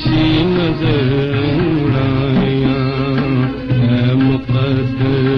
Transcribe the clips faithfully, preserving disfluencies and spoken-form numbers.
तिरछी नजर उड़ाया है मुक़द्दर।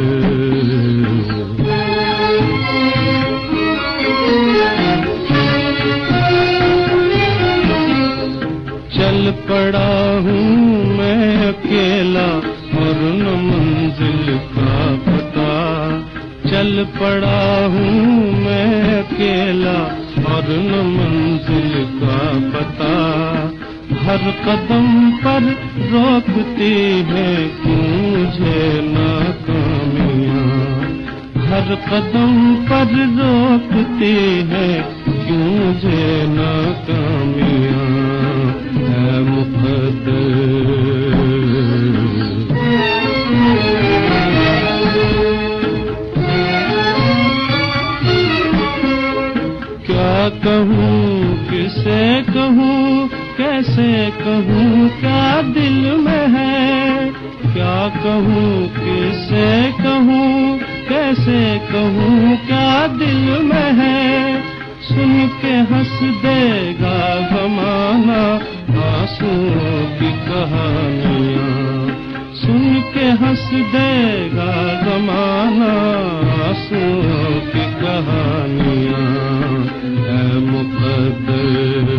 चल पड़ा हूँ मैं अकेला और न मंजिल का पता। चल पड़ा हूँ मैं अकेला और न मंजिल का पता। हर कदम पर रोकती है मुझे नाकामियाँ। हर कदम पर रोकती है क्यों मुझे नाकामियाँ है मुक़द्दर। क्या कहूँ किसे कहूँ कैसे कहूँ क्या दिल में है। क्या कहूँ किसे कहूँ कैसे कहूँ क्या दिल में है। सुन के हंस देगा ज़माना आंसुओं की कहानियाँ। सुन के हंस देगा ज़माना आंसुओं की कहानियाँ है मुक़द्दर।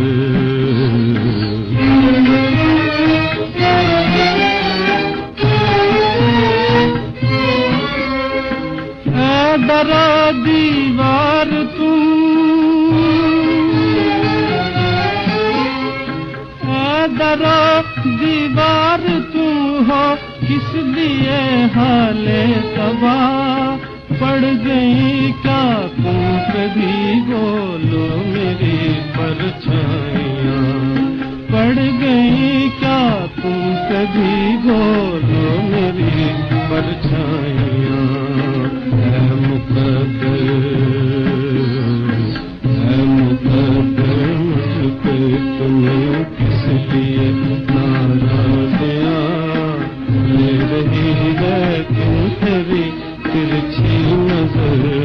ऐ डरा दीवार तुम, ऐ डरा दीवार तुम हो किस लिए हाले तबाह। पड़ गई क्या तुम कभी बोलो मेरी परछाइयाँ। पड़ गई क्या तुम कभी बोलो मेरी परछाइयाँ है मुक़द्दर। है मुक़द्दर मुझ पे तुम्हें किस लिए नाराज़ियाँ ले रही है क्यों तेरी तिरछी नजर